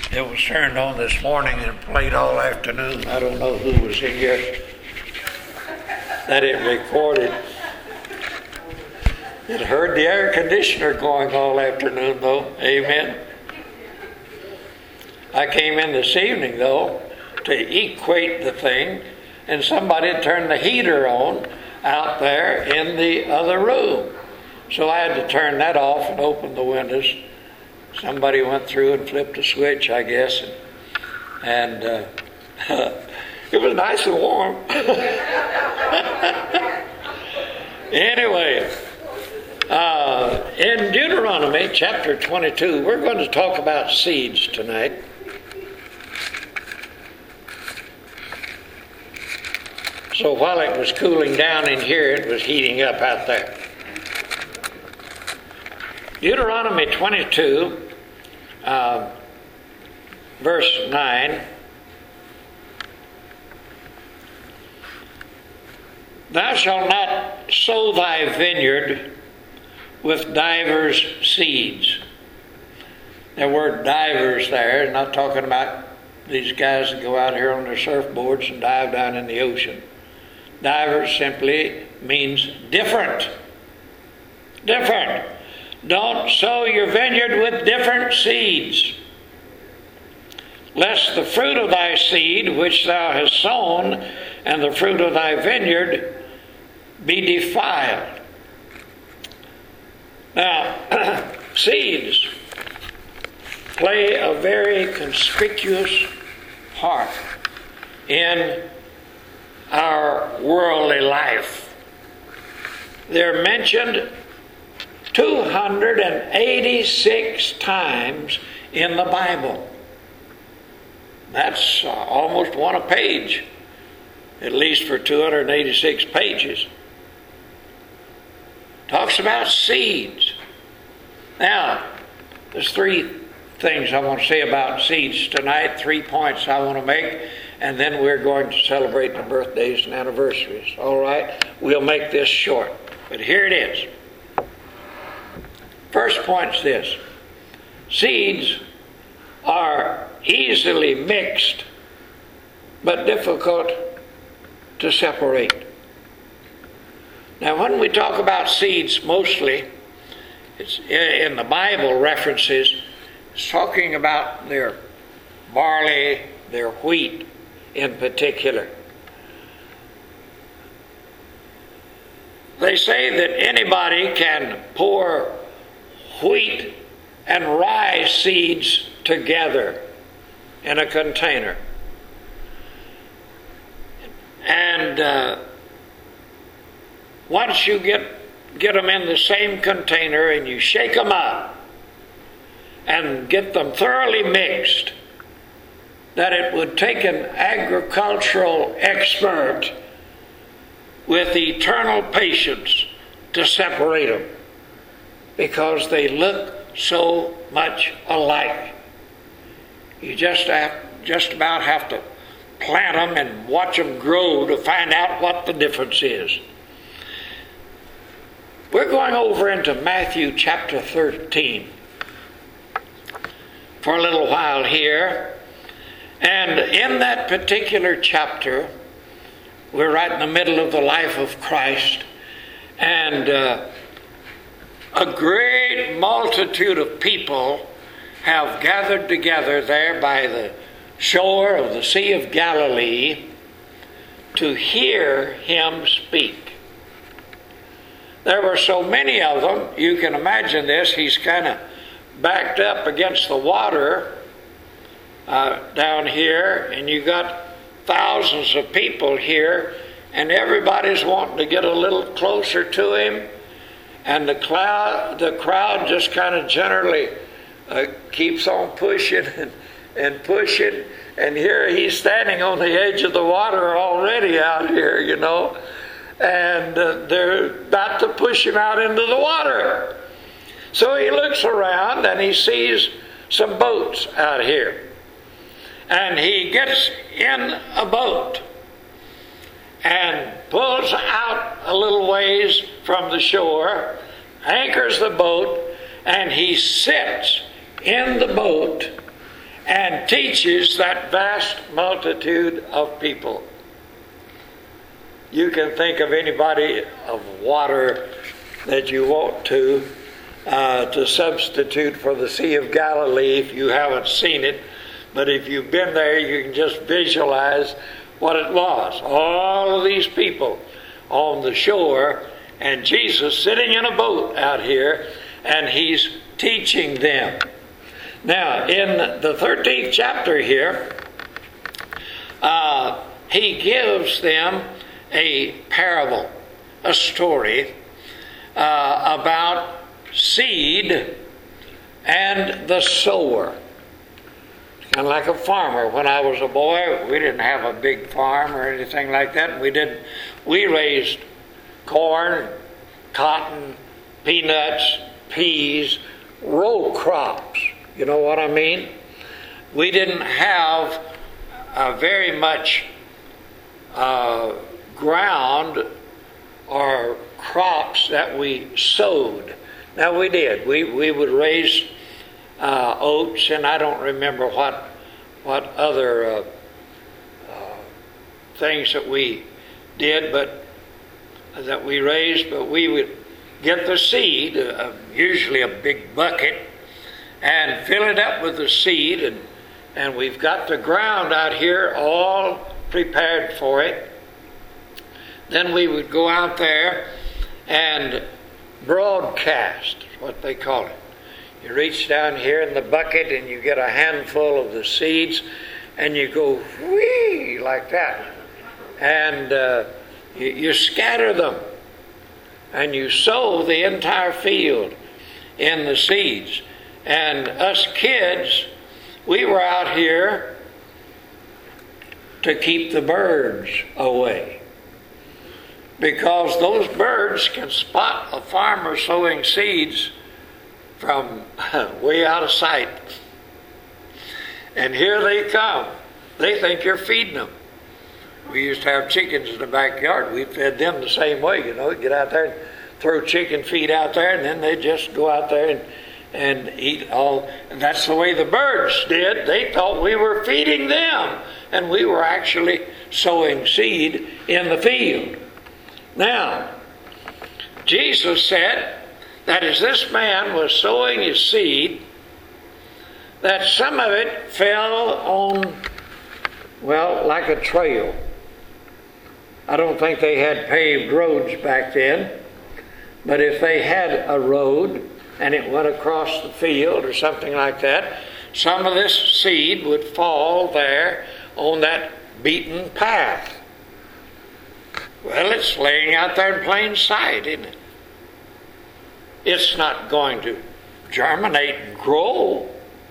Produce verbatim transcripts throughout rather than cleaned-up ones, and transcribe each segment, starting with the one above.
It was turned on this morning and played all afternoon. I don't know who was in here that it recorded. It heard the air conditioner going all afternoon, though. Amen. I came in this evening, though, to equate the thing, and somebody had turned the heater on out there in the other room. So I had to turn that off and open the windows. Somebody went through and flipped a switch, I guess, and, and uh, it was nice and warm. Anyway, uh, in Deuteronomy chapter twenty-two, we're going to talk about seeds tonight. So while it was cooling down in here, it was heating up out there. Deuteronomy twenty-two, uh, verse nine. Thou shalt not sow thy vineyard with divers seeds. The word divers there is not talking about these guys that go out here on their surfboards and dive down in the ocean. Divers simply means different. Different. Don't sow your vineyard with different seeds, lest the fruit of thy seed which thou hast sown and the fruit of thy vineyard be defiled. Now, seeds play a very conspicuous part in our worldly life. They're mentioned two hundred eighty-six times in the Bible. That's uh, almost one a page, at least for two hundred eighty-six pages. Talks about seeds. Now, there's three things I want to say about seeds tonight, three points I want to make, and then we're going to celebrate the birthdays and anniversaries. All right? We'll make this short, but here it is. First point's this. Seeds are easily mixed, but difficult to separate. Now, when we talk about seeds, mostly, it's in the Bible references, it's talking about their barley, their wheat in particular. They say that anybody can pour wheat and rye seeds together in a container. And uh, once you get get them in the same container and you shake them up and get them thoroughly mixed, that it would take an agricultural expert with eternal patience to separate them, because they look so much alike. You just have, just about have to plant them and watch them grow to find out what the difference is. We're going over into Matthew chapter thirteen for a little while here. And in that particular chapter, we're right in the middle of the life of Christ. And uh, a great multitude of people have gathered together there by the shore of the Sea of Galilee to hear him speak. There were so many of them, you can imagine this, he's kind of backed up against the water uh, down here, and you got thousands of people here, and everybody's wanting to get a little closer to him, and the cloud, the crowd just kind of generally uh, keeps on pushing and, and pushing, and here he's standing on the edge of the water already out here, you know, and uh, they're about to push him out into the water. So he looks around and he sees some boats out here. And he gets in a boat and pulls out a little ways from the shore, anchors the boat, and he sits in the boat and teaches that vast multitude of people. You can think of any body of water that you want to, uh, to substitute for the Sea of Galilee if you haven't seen it. But if you've been there, you can just visualize what it was. All of these people on the shore, and Jesus sitting in a boat out here, and he's teaching them. Now, in the thirteenth chapter here, uh, he gives them a parable, a story uh, about seed and the sower. Kind of like a farmer. When I was a boy, we didn't have a big farm or anything like that. We did. We raised corn, cotton, peanuts, peas, row crops. You know what I mean? We didn't have uh, very much uh, ground or crops that we sowed. Now we did. We we would raise uh, oats, and I don't remember what what other uh, uh, things that we did, but that we raised. But we would get the seed, uh, usually a big bucket, and fill it up with the seed, and and we've got the ground out here all prepared for it. Then we would go out there and broadcast, what they call it. You reach down here in the bucket and you get a handful of the seeds, and you go whee like that, and uh, you, you scatter them, and you sow the entire field in the seeds. And us kids, we were out here to keep the birds away, because those birds can spot a farmer sowing seeds from way out of sight. And here they come. They think you're feeding them. We used to have chickens in the backyard. We fed them the same way, you know. Get out there and throw chicken feed out there, and then they just go out there and, and eat all. And that's the way the birds did. They thought we were feeding them, and we were actually sowing seed in the field. Now, Jesus said that as this man was sowing his seed, that some of it fell on, well, like a trail. I don't think they had paved roads back then, but if they had a road and it went across the field or something like that, some of this seed would fall there on that beaten path. Well, it's laying out there in plain sight, isn't it? It's not going to germinate and grow.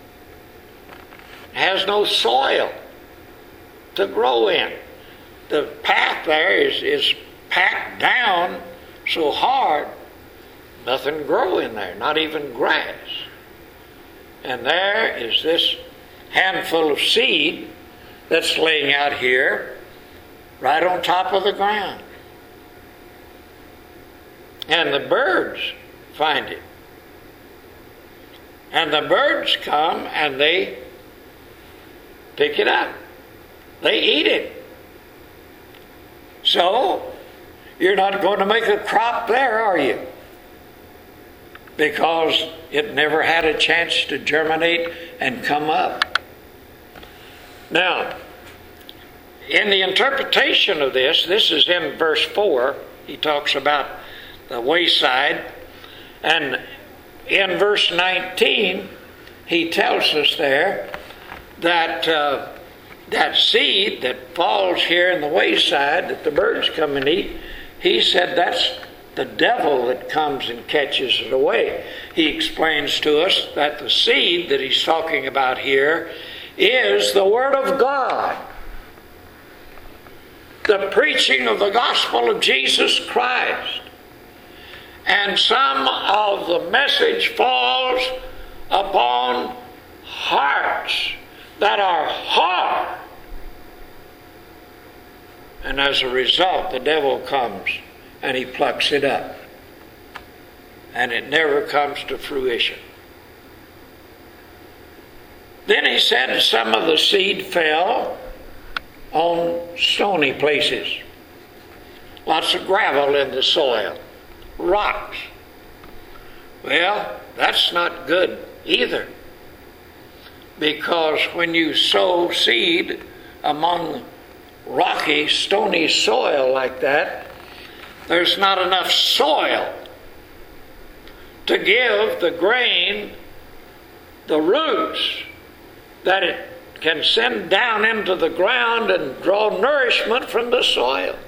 It has no soil to grow in. The path there is, is packed down so hard, nothing grow in there, not even grass. And there is this handful of seed that's laying out here right on top of the ground. And the birds find it. And the birds come and they pick it up. They eat it. So, you're not going to make a crop there, are you? Because it never had a chance to germinate and come up. Now, in the interpretation of this, this is in verse four. He talks about the wayside. And in verse nineteen, he tells us there that uh, that seed that falls here in the wayside that the birds come and eat, he said that's the devil that comes and catches it away. He explains to us that the seed that he's talking about here is the Word of God. The preaching of the gospel of Jesus Christ. And some of the message falls upon hearts that are hard. And as a result, the devil comes and he plucks it up. And it never comes to fruition. Then he said some of the seed fell on stony places. Lots of gravel in the soil. Rocks. Well, that's not good either. Because when you sow seed among rocky, stony soil like that, there's not enough soil to give the grain the roots that it can send down into the ground and draw nourishment from the soil.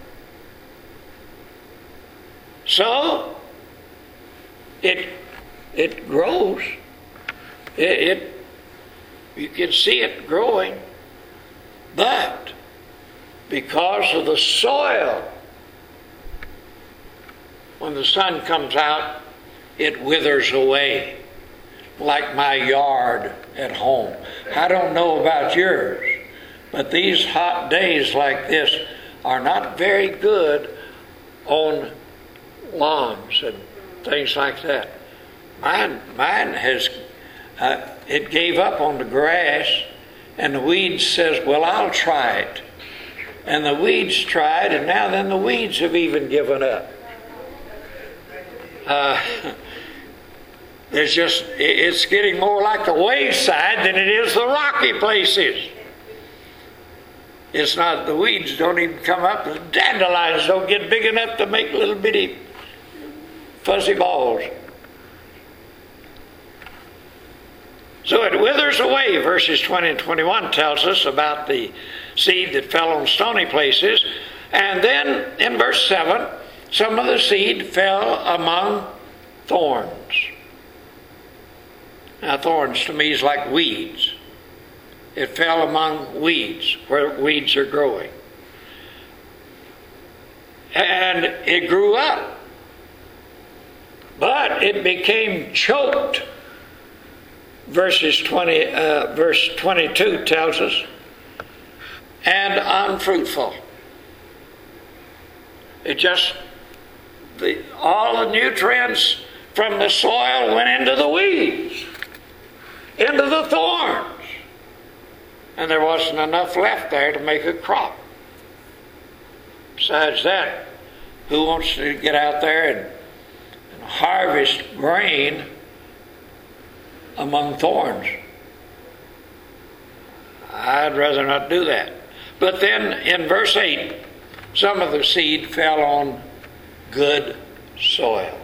So, it it grows. It, it you can see it growing, but because of the soil, when the sun comes out, it withers away, like my yard at home. I don't know about yours, but these hot days like this are not very good on lawns and things like that. Mine, mine has, uh, it gave up on the grass, and the weeds says, well, I'll try it. And the weeds tried, and now then the weeds have even given up. Uh, there's just, it's getting more like the wayside than it is the rocky places. It's not, the weeds don't even come up, the dandelions don't get big enough to make little bitty fuzzy balls. So it withers away. Verses twenty and twenty-one tells us about the seed that fell on stony places. And then in verse seven, some of the seed fell among thorns. Now thorns to me is like weeds. It fell among weeds, where weeds are growing. And it grew up. But it became choked. Verses twenty, uh, verse twenty-two tells us, and unfruitful. It just, the, all the nutrients from the soil went into the weeds, into the thorns, and there wasn't enough left there to make a crop. Besides that, who wants to get out there and, and harvest grain among thorns? I'd rather not do that. But then in verse eight, some of the seed fell on good soil.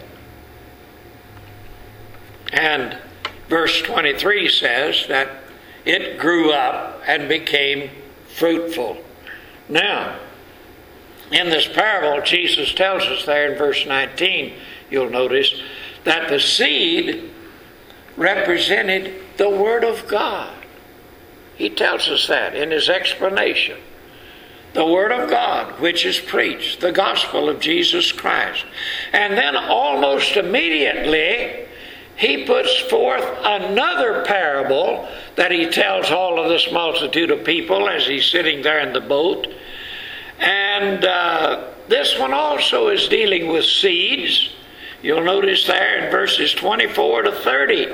And verse twenty-three says that it grew up and became fruitful. Now, in this parable, Jesus tells us there in verse nineteen, you'll notice that the seed represented the Word of God. He tells us that in his explanation. The Word of God, which is preached, the gospel of Jesus Christ. And then almost immediately, he puts forth another parable that he tells all of this multitude of people as he's sitting there in the boat. And uh, this one also is dealing with seeds. You'll notice there in verses twenty-four to thirty.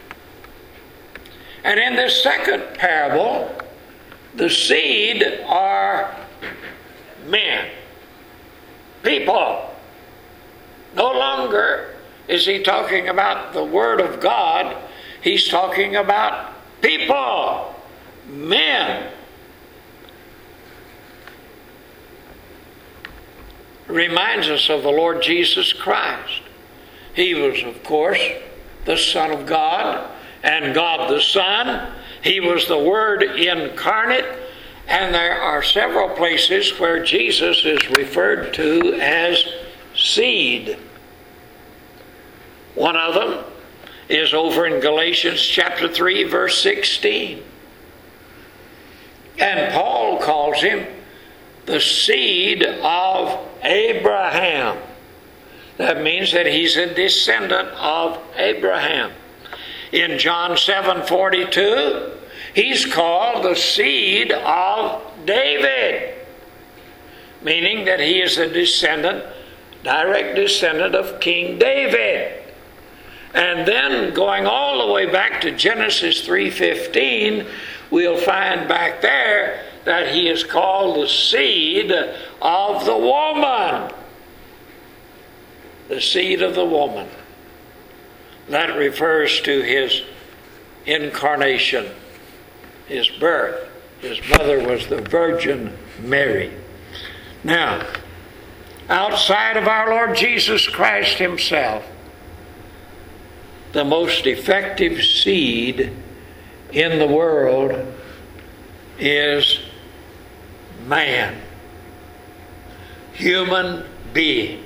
And in this second parable, the seed are men, people. No longer is he talking about the Word of God. He's talking about people, men. Reminds us of the Lord Jesus Christ. He was, of course, the Son of God and God the Son. He was the Word incarnate. And there are several places where Jesus is referred to as seed. One of them is over in Galatians chapter three, verse sixteen. And Paul calls him the seed of Abraham. That means that he's a descendant of Abraham. In John seven forty-two, he's called the seed of David, meaning that he is a descendant, direct descendant of King David. And then going all the way back to Genesis three fifteen, we'll find back there that he is called the seed of the woman. The seed of the woman. That refers to his incarnation, his birth. His mother was the Virgin Mary. Now, outside of our Lord Jesus Christ himself, the most effective seed in the world is man. Human beings.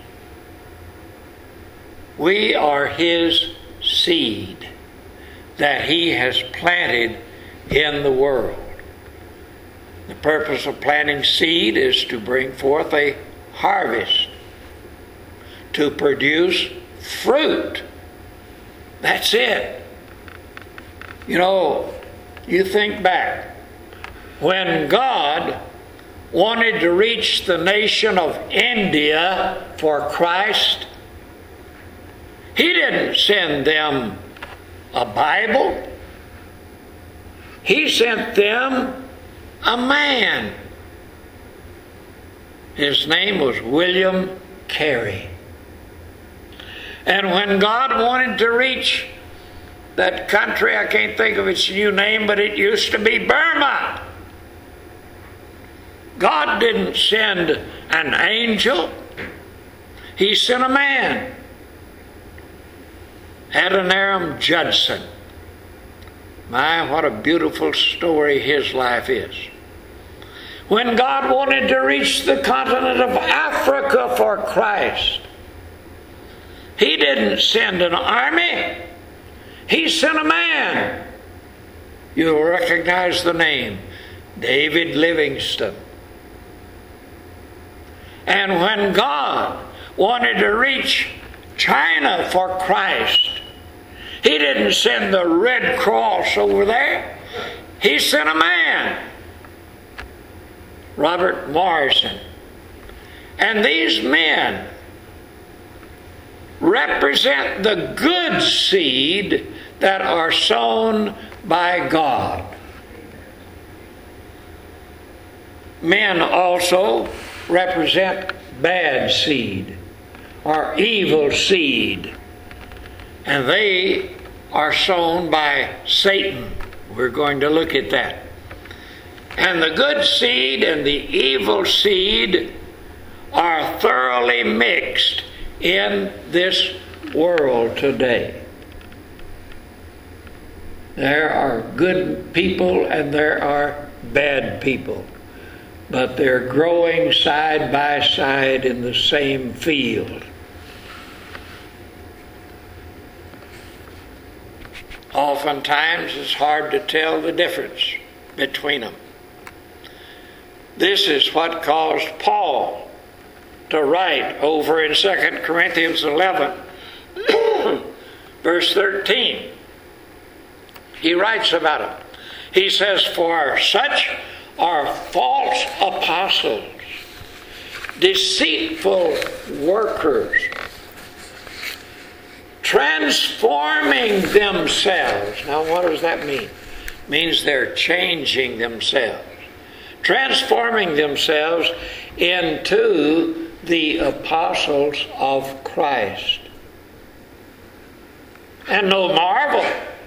We are his seed that he has planted in the world. The purpose of planting seed is to bring forth a harvest, to produce fruit. That's it. You know, you think back, when God wanted to reach the nation of India for Christ, he didn't send them a Bible. He sent them a man. His name was William Carey. And when God wanted to reach that country, I can't think of its new name, but it used to be Burma. God didn't send an angel. He sent a man. Adoniram Judson. My, what a beautiful story his life is. When God wanted to reach the continent of Africa for Christ, he didn't send an army. He sent a man. You'll recognize the name, David Livingstone. And when God wanted to reach China for Christ, he didn't send the Red Cross over there. He sent a man, Robert Morrison. And these men represent the good seed that are sown by God. Men also represent bad seed or evil seed, and they are sown by Satan. We're going to look at that. And the good seed and the evil seed are thoroughly mixed in this world today. There are good people and there are bad people, but they're growing side by side in the same field. Oftentimes it's hard to tell the difference between them. This is what caused Paul to write over in Second Corinthians eleven, verse thirteen. He writes about it. He says, "For such are false apostles, deceitful workers, transforming themselves." Now, what does that mean? It means they're changing themselves. Transforming themselves into the apostles of Christ. And no marvel.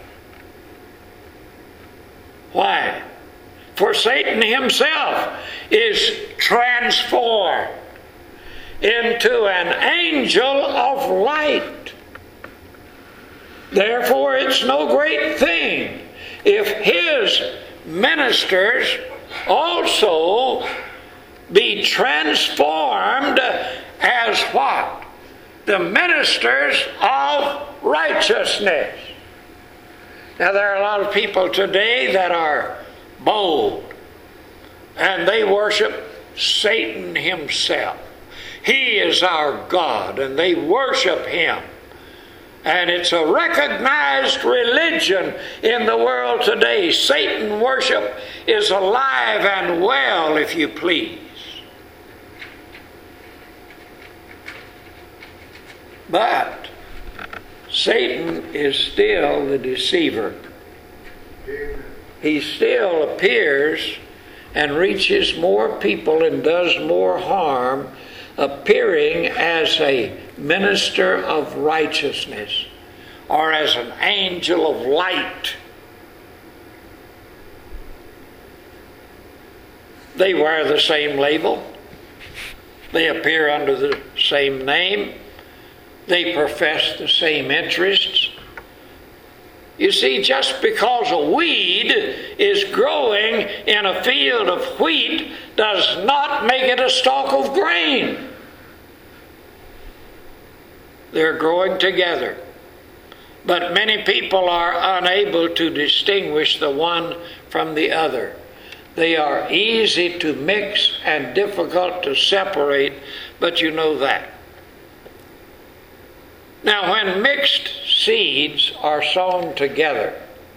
Why? For Satan himself is transformed into an angel of light. Therefore, it's no great thing if his ministers also be transformed as what? The ministers of righteousness. Now, there are a lot of people today that are bold, and they worship Satan himself. He is our God, and they worship him. And it's a recognized religion in the world today. Satan worship is alive and well, if you please. But Satan is still the deceiver. He still appears and reaches more people and does more harm, appearing as a minister of righteousness or as an angel of light. They wear the same label. They appear under the same name. They profess the same interests. You see, just because a weed is growing in a field of wheat does not make it a stalk of grain. They're growing together. But many people are unable to distinguish the one from the other. They are easy to mix and difficult to separate, but you know that. Now, when mixed seeds are sown together,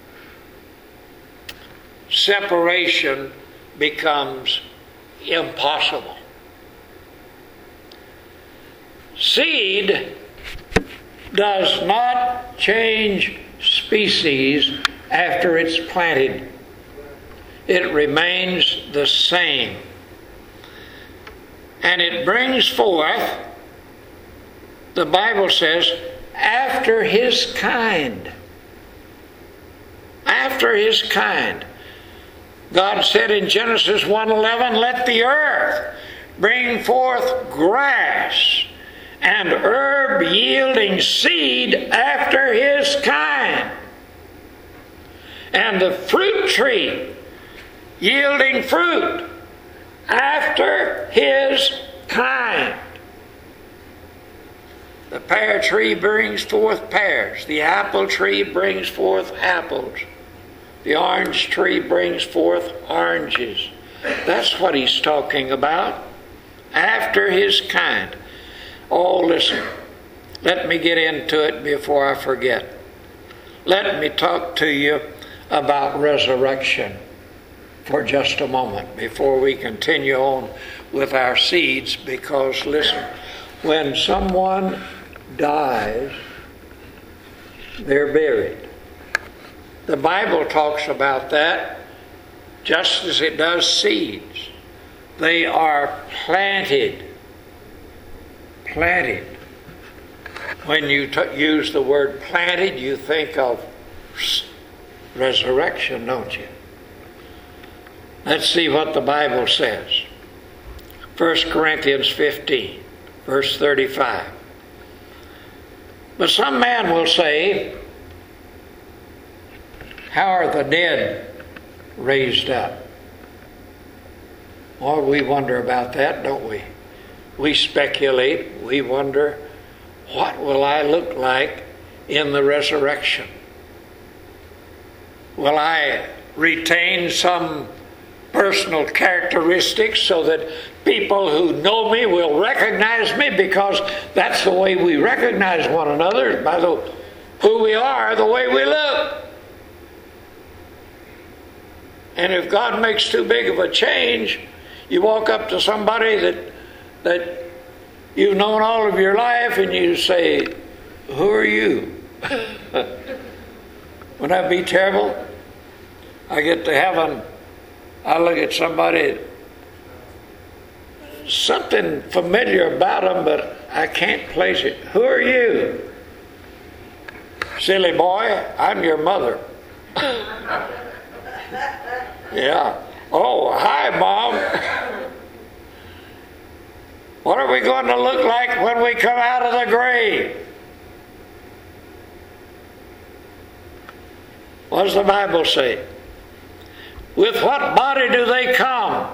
separation becomes impossible. Seed does not change species after it's planted. It remains the same. And it brings forth, the Bible says, after his kind. After his kind. God said in Genesis one eleven, let the earth bring forth grass and herb yielding seed after his kind, and the fruit tree yielding fruit after his kind. The pear tree brings forth pears. The apple tree brings forth apples. The orange tree brings forth oranges. That's what he's talking about. After his kind. Oh, listen. Let me get into it before I forget. Let me talk to you about resurrection for just a moment before we continue on with our seeds, because listen, when someone dies, they're buried. The Bible talks about that just as it does seeds. They are planted. Planted. When you t- use the word planted, you think of resurrection, don't you? Let's see what the Bible says. First Corinthians fifteen, verse thirty-five. But some man will say, how are the dead raised up? Well, we wonder about that, don't we? We speculate. We wonder, what will I look like in the resurrection? Will I retain some personal characteristics so that people who know me will recognize me? Because that's the way we recognize one another, by the who we are, the way we look. And if God makes too big of a change, you walk up to somebody that that you've known all of your life and you say, who are you? Wouldn't that be terrible? I get to heaven, I look at somebody, something familiar about them, but I can't place it. Who are you? Silly boy, I'm your mother. Yeah. Oh, hi, Mom. What are we going to look like when we come out of the grave? What does the Bible say? With what body do they come?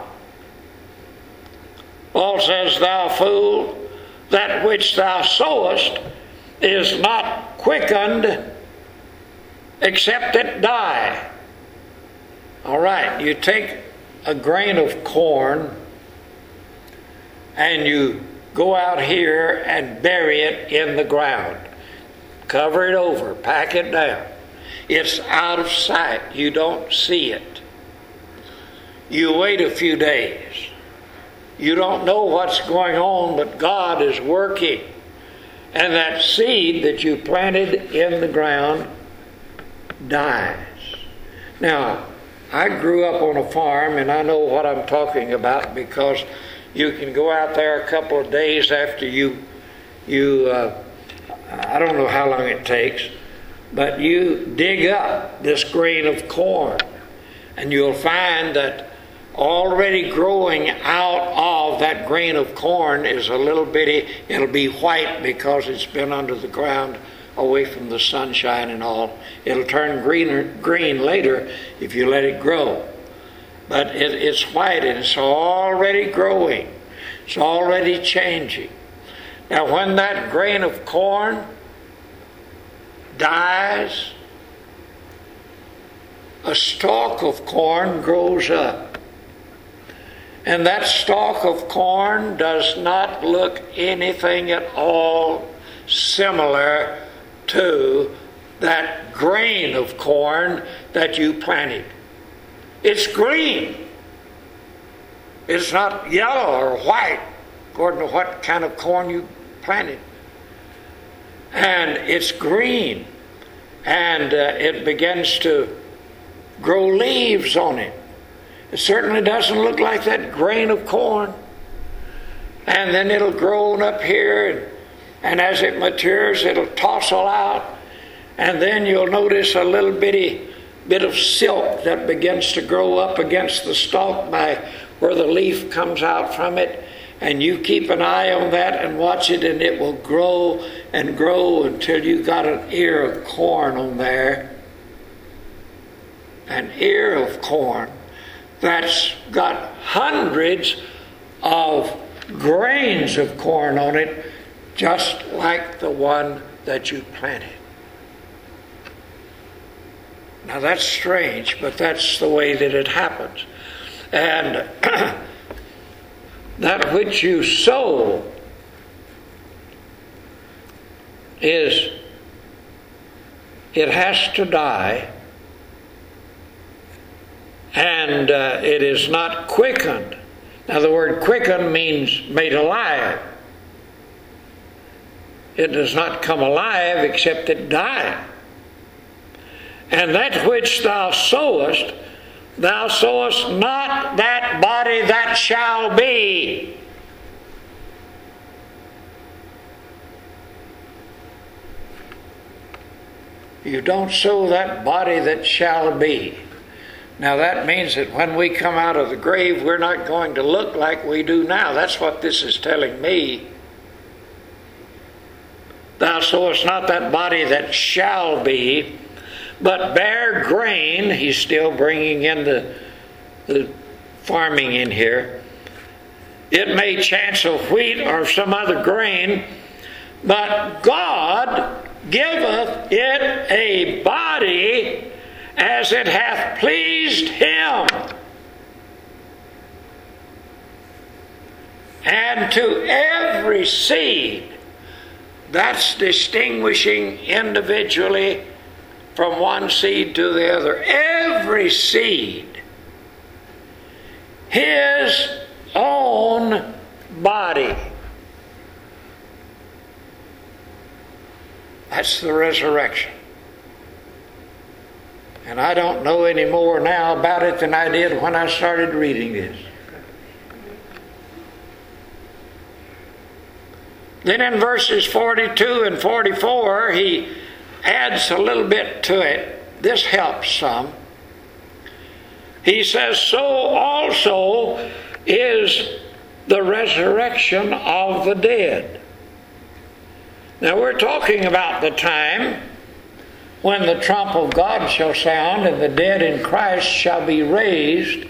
Paul says, thou fool, that which thou sowest is not quickened except it die. All right, you take a grain of corn and you go out here and bury it in the ground. Cover it over, pack it down. It's out of sight. You don't see it. You wait a few days. You don't know what's going on, but God is working. and that seed that you planted in the ground dies. Now, I grew up on a farm, and I know what I'm talking about, because you can go out there a couple of days after you, you uh, I don't know how long it takes, but you dig up this grain of corn, and you'll find that already growing out of that grain of corn is a little bitty, it'll be white because it's been under the ground away from the sunshine and all. It'll turn greener, green later if you let it grow. But it, it's white and it's already growing. It's already changing. Now when that grain of corn dies, a stalk of corn grows up. And that stalk of corn does not look anything at all similar to that grain of corn that you planted. It's green. It's not yellow or white, according to what kind of corn you planted. And it's green. And uh, it begins to grow leaves on it. It certainly doesn't look like that grain of corn. And then it'll grow on up here, and, and as it matures, it'll tossle out. And then you'll notice a little bitty bit of silk that begins to grow up against the stalk by where the leaf comes out from it. And you keep an eye on that and watch it, and it will grow and grow until you got an ear of corn on there. An ear of corn that's got hundreds of grains of corn on it, just like the one that you planted. Now that's strange, but that's the way that it happens. And that which you sow is, it has to die. And uh, it is not quickened. Now the word quicken means made alive. It does not come alive except it die. And that which thou sowest, thou sowest not that body that shall be. You don't sow that body that shall be. Now that means that when we come out of the grave, we're not going to look like we do now. That's what this is telling me. Thou sowest not that body that shall be, but bear grain. He's still bringing in the, the farming in here. It may chance of wheat or some other grain, but God giveth it a body as it hath pleased Him. And to every seed, that's distinguishing individually from one seed to the other. Every seed, His own body. That's the resurrection. And I don't know any more now about it than I did when I started reading this. Then in verses forty-two and forty-four, he adds a little bit to it. This helps some. He says, so also is the resurrection of the dead. Now we're talking about the time when the trump of God shall sound and the dead in Christ shall be raised,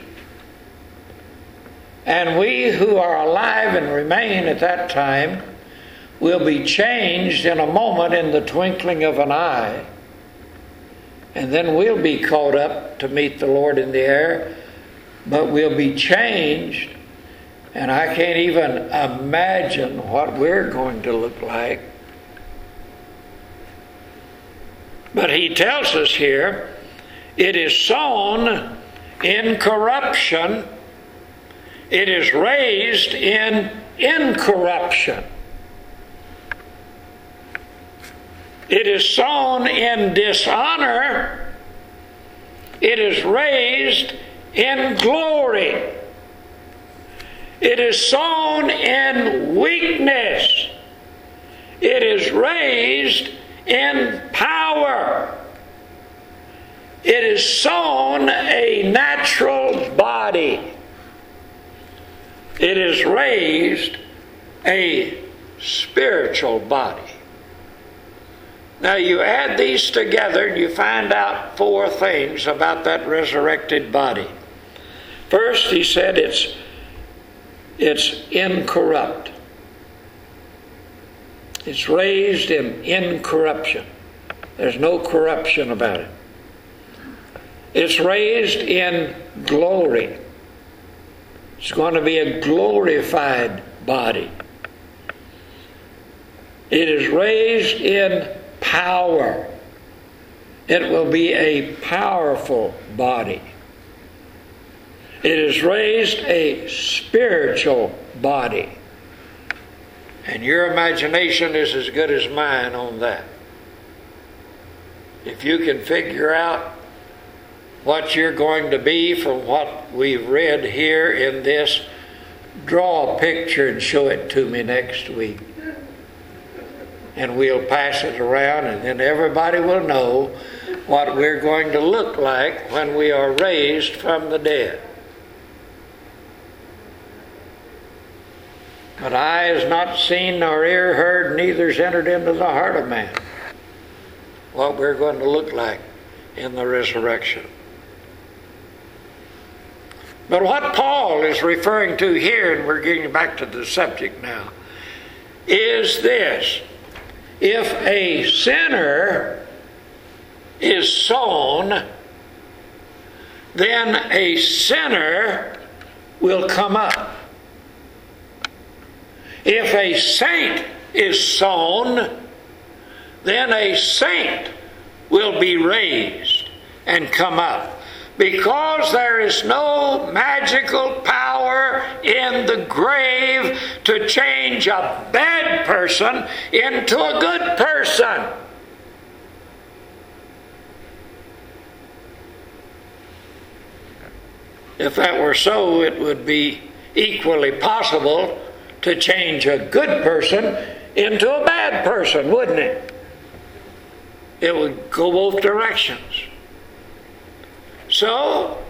and we who are alive and remain at that time will be changed in a moment, in the twinkling of an eye, and then we'll be caught up to meet the Lord in the air, but we'll be changed, and I can't even imagine what we're going to look like. But he tells us here, it is sown in corruption, it is raised in incorruption. it is sown in dishonor, it is raised in glory. It is sown in weakness, it is raised in power. It is sown a natural body, it is raised a spiritual body. Now you add these together and you find out four things about that resurrected body. First, he said it's it's incorrupt. It's raised in incorruption. There's no corruption about it. It's raised in glory. It's going to be a glorified body. It is raised in power. It will be a powerful body. It is raised a spiritual body. And your imagination is as good as mine on that. If you can figure out what you're going to be from what we've read here in this, draw a picture and show it to me next week. And we'll pass it around, and then everybody will know what we're going to look like when we are raised from the dead. But eye has not seen, nor ear heard, neither's entered into the heart of man what we're going to look like in the resurrection. But what Paul is referring to here, and we're getting back to the subject now, is this. If a sinner is sown, then a sinner will come up. If a saint is sown, then a saint will be raised and come up. Because there is no magical power in the grave to change a bad person into a good person. If that were so, it would be equally possible to change a good person into a bad person, wouldn't it? It would go both directions. So,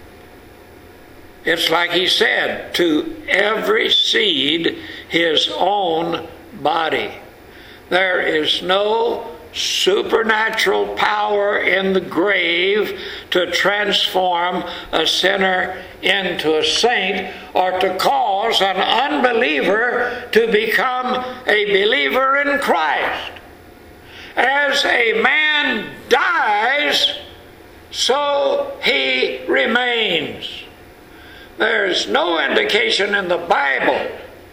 it's like he said, to every seed his own body. There is no supernatural power in the grave to transform a sinner into a saint or to cause an unbeliever to become a believer in Christ. As a man dies, so he remains. There's no indication in the Bible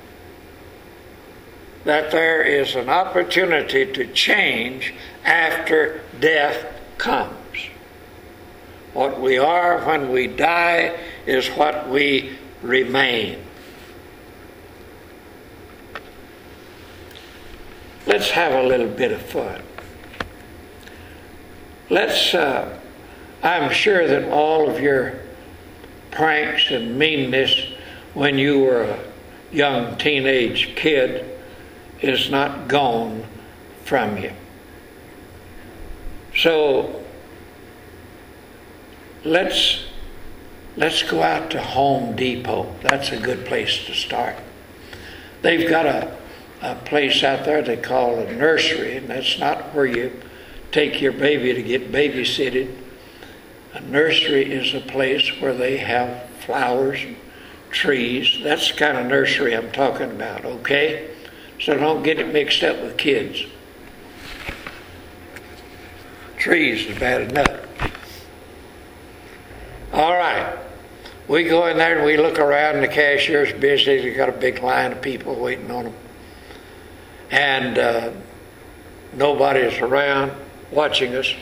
that there is an opportunity to change after death comes. What we are when we die is what we remain. Let's have a little bit of fun. Let's, uh, I'm sure that all of your pranks and meanness when you were a young teenage kid is not gone from you. So let's let's go out to Home Depot. That's a good place to start. They've got a, a place out there they call a nursery, and that's not where you take your baby to get babysitted. A nursery is a place where they have flowers and trees. That's the kind of nursery I'm talking about, okay? So don't get it mixed up with kids. Trees is bad enough. All right. We go in there and we look around, and the cashier's busy. They've got a big line of people waiting on them. And uh, nobody's around watching us.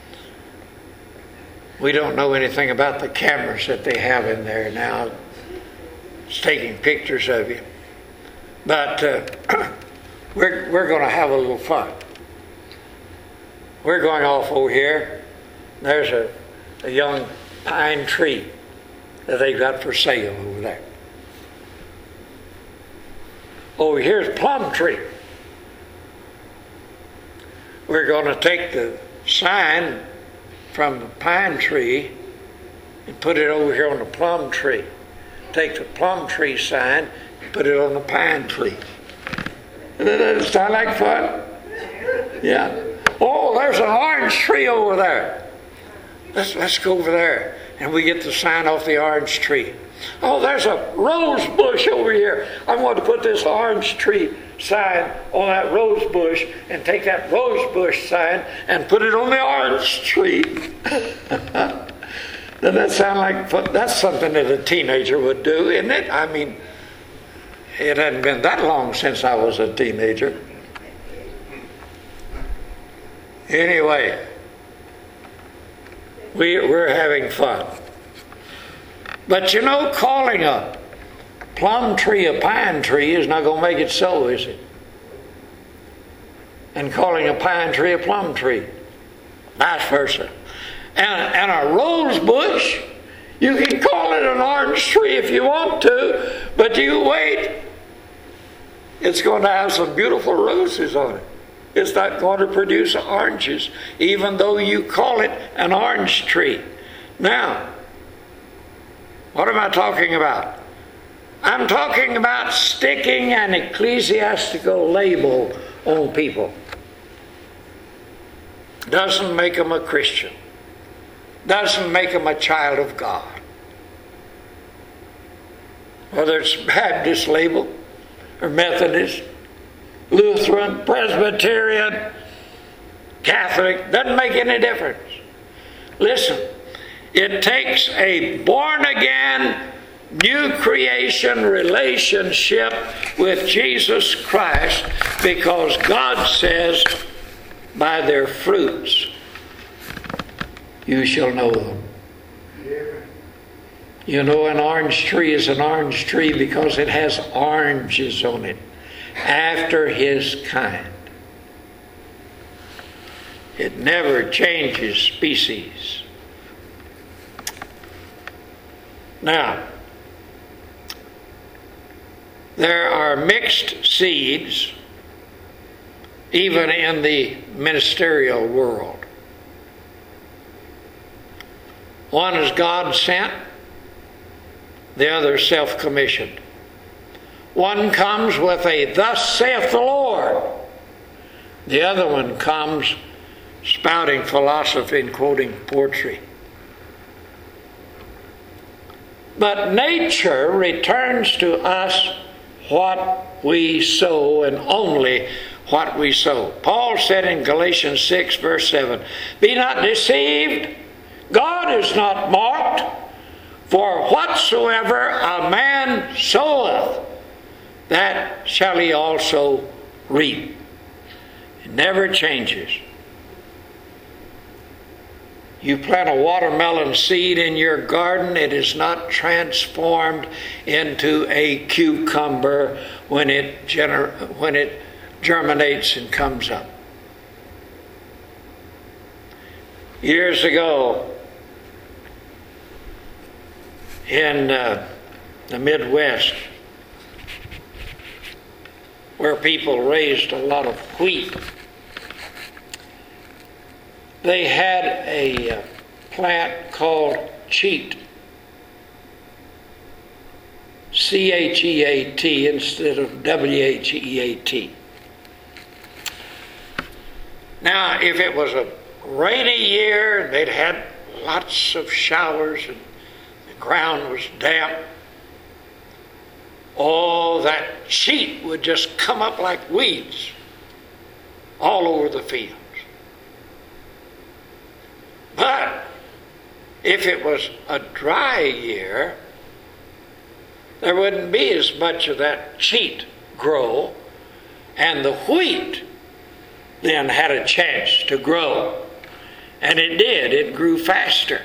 We don't know anything about the cameras that they have in there now. It's taking pictures of you. But uh, we're, we're going to have a little fun. We're going off over here. There's a, a young pine tree that they've got for sale over there. Over here's a plum tree. We're going to take the sign from the pine tree and put it over here on the plum tree. Take the plum tree sign and put it on the pine tree. Does that sound like fun? Yeah. Oh, there's an orange tree over there. Let's, let's go over there. And we get the sign off the orange tree. Oh, there's a rose bush over here. I want to put this orange tree sign on that rose bush and take that rose bush sign and put it on the orange tree. Doesn't that sound like fun? That's something that a teenager would do, isn't it? I mean, it hadn't been that long since I was a teenager. Anyway, we, we're having fun. But you know, calling a plum tree a pine tree is not going to make it so, is it? And calling a pine tree a plum tree, vice versa. And, and a rose bush, you can call it an orange tree if you want to, but you wait. It's going to have some beautiful roses on it. It's not going to produce oranges, even though you call it an orange tree. Now, what am I talking about? I'm talking about sticking an ecclesiastical label on people. Doesn't make them a Christian. Doesn't make them a child of God. Whether it's Baptist label or Methodist, Lutheran, Presbyterian, Catholic, doesn't make any difference. Listen, it takes a born-again, new creation relationship with Jesus Christ, because God says, by their fruits you shall know them. You know, an orange tree is an orange tree because it has oranges on it, after his kind. It never changes species. Now, there are mixed seeds even in the ministerial world. One is God sent, the other self-commissioned. One comes with a "Thus saith the Lord." The other one comes spouting philosophy and quoting poetry. But nature returns to us what we sow, and only what we sow. Paul said in Galatians six verse seven, "Be not deceived, God is not mocked, for whatsoever a man soweth, that shall he also reap." It never changes. You plant a watermelon seed in your garden, it is not transformed into a cucumber when it gener- when it germinates and comes up. Years ago, in uh, the Midwest, where people raised a lot of wheat, they had a uh, plant called cheat. C H E A T instead of W H E A T. Now, if it was a rainy year and they'd had lots of showers and the ground was damp, oh, that cheat would just come up like weeds all over the fields. But if it was a dry year, there wouldn't be as much of that cheat grow, and the wheat then had a chance to grow. And it did. It grew faster.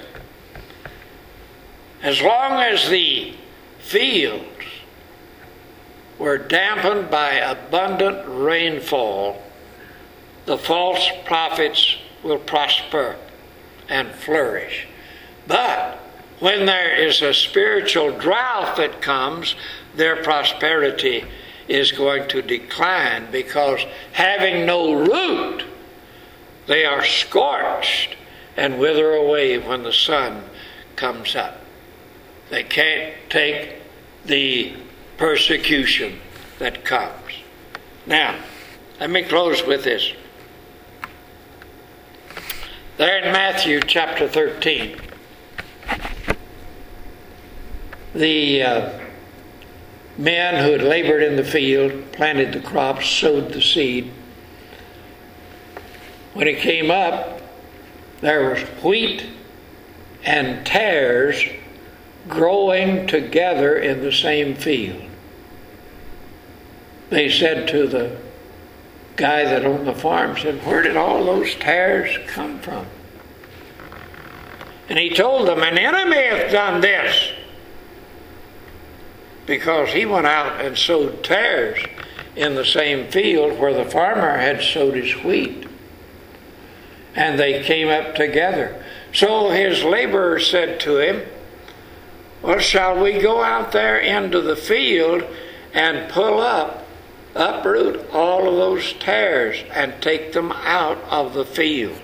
As long as the fields were dampened by abundant rainfall, the false prophets will prosper and flourish. But when there is a spiritual drought that comes, their prosperity is going to decline, because having no root, they are scorched and wither away when the sun comes up. They can't take the persecution that comes. Now, let me close with this. There in Matthew chapter thirteen, the uh, men who had labored in the field, planted the crops, sowed the seed. When it came up, there was wheat and tares growing together in the same field. They said to the guy that owned the farm, said, "Where did all those tares come from?" And he told them, "An enemy hath done this," because he went out and sowed tares in the same field where the farmer had sowed his wheat. And they came up together. So his laborers said to him, "Well, shall we go out there into the field and pull up, uproot all of those tares and take them out of the field?"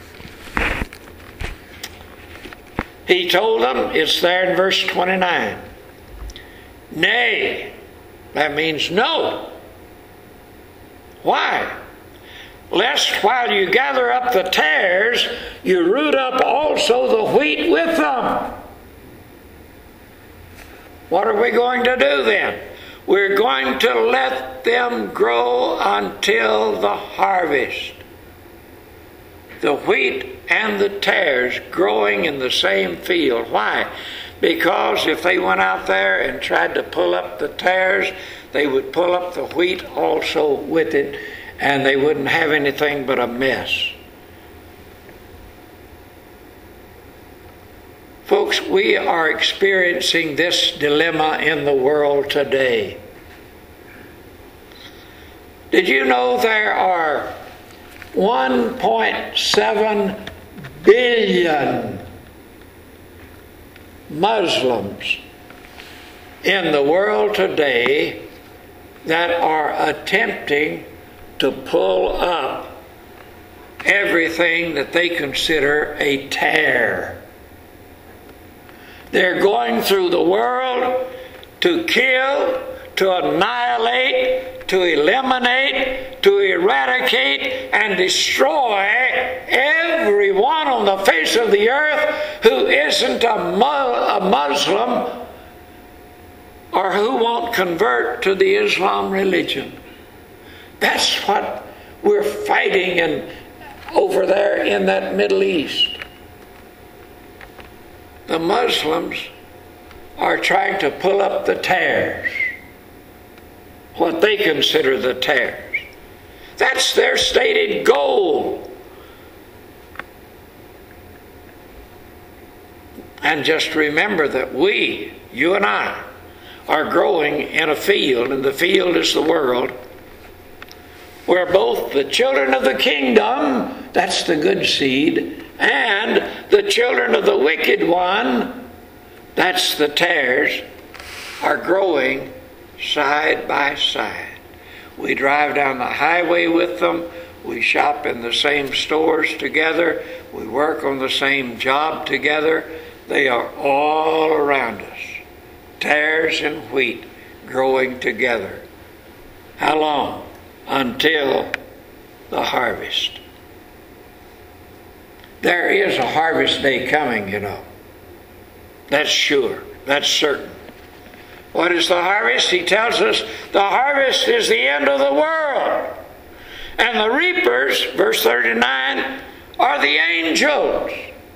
He told them, it's there in verse twenty-nine, "Nay," that means no. Why? "Lest while you gather up the tares, you root up also the wheat with them." What are we going to do then? We're going to let them grow until the harvest. The wheat and the tares growing in the same field. Why? Because if they went out there and tried to pull up the tares, they would pull up the wheat also with it, and they wouldn't have anything but a mess. Folks, we are experiencing this dilemma in the world today. Did you know there are one point seven billion Muslims in the world today that are attempting to pull up everything that they consider a tare? They're going through the world to kill, to annihilate, to eliminate, to eradicate, and destroy everyone on the face of the earth who isn't a, mu- a Muslim or who won't convert to the Islam religion. That's what we're fighting in, over there in that Middle East. The Muslims are trying to pull up the tares, what they consider the tares. That's their stated goal. And just remember that we, you and I, are growing in a field, and the field is the world, where both the children of the kingdom, that's the good seed, and the children of the wicked one, that's the tares, are growing side by side. We drive down the highway with them. We shop in the same stores together. We work on the same job together. They are all around us. Tares and wheat growing together. How long? Until the harvest. There is a harvest day coming, you know. That's sure. That's certain. What is the harvest? He tells us the harvest is the end of the world. And the reapers, verse thirty-nine, are the angels.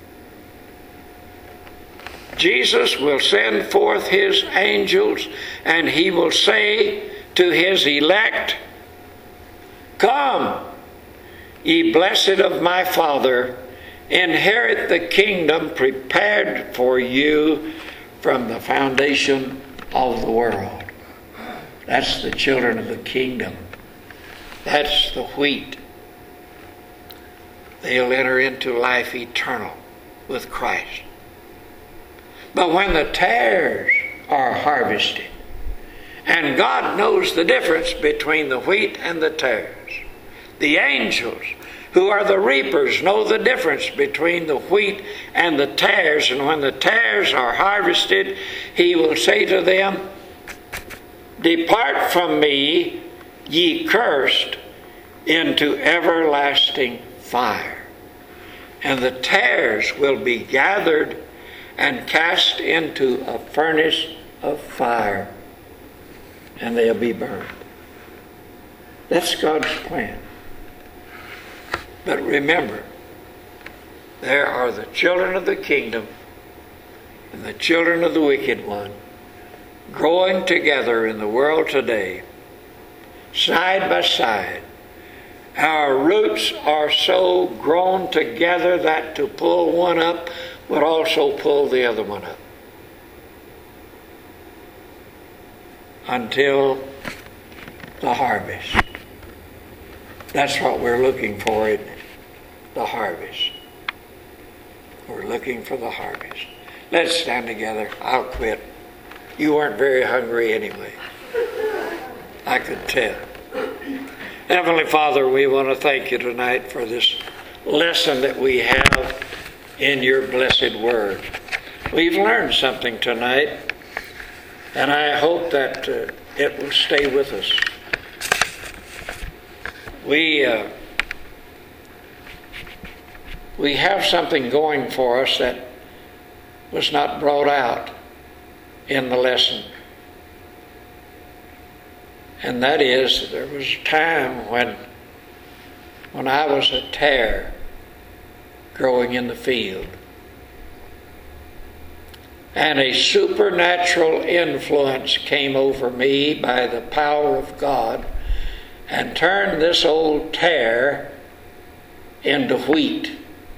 Jesus will send forth his angels, and he will say to his elect, "Come, ye blessed of my Father, inherit the kingdom prepared for you from the foundation of the world." That's the children of the kingdom. That's the wheat. they'll enter into life eternal with Christ. But when the tares are harvested, and God knows the difference between the wheat and the tares, the angels who are the reapers know the difference between the wheat and the tares. And when the tares are harvested, he will say to them, "Depart from me, ye cursed, into everlasting fire." And the tares will be gathered and cast into a furnace of fire, and they'll be burned. That's God's plan. But remember, there are the children of the kingdom and the children of the wicked one growing together in the world today, side by side. Our roots are so grown together that to pull one up would also pull the other one up. Until the harvest. That's what we're looking for, isn't it? The harvest. We're looking for the harvest. Let's stand together. I'll quit. You weren't very hungry anyway. I could tell. Heavenly Father, we want to thank you tonight for this lesson that we have in your blessed word. We've learned something tonight, and I hope that uh, it will stay with us. We uh, we have something going for us that was not brought out in the lesson. And that is, there was a time when, when I was a tare growing in the field. And a supernatural influence came over me by the power of God and turned this old tare into wheat.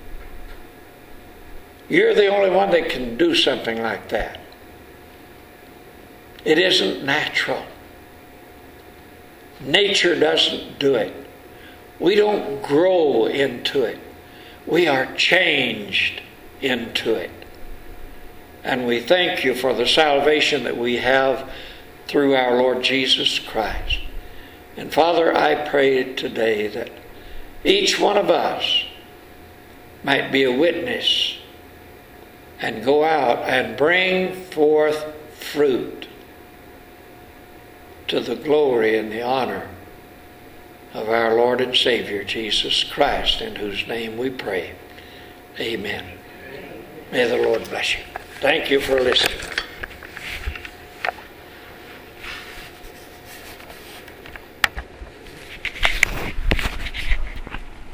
You're the only one that can do something like that. It isn't natural. Nature doesn't do it. We don't grow into it. We are changed into it. And we thank you for the salvation that we have through our Lord Jesus Christ. And Father, I pray today that each one of us might be a witness and go out and bring forth fruit to the glory and the honor of our Lord and Savior Jesus Christ, in whose name we pray. Amen. May the Lord bless you. Thank you for listening.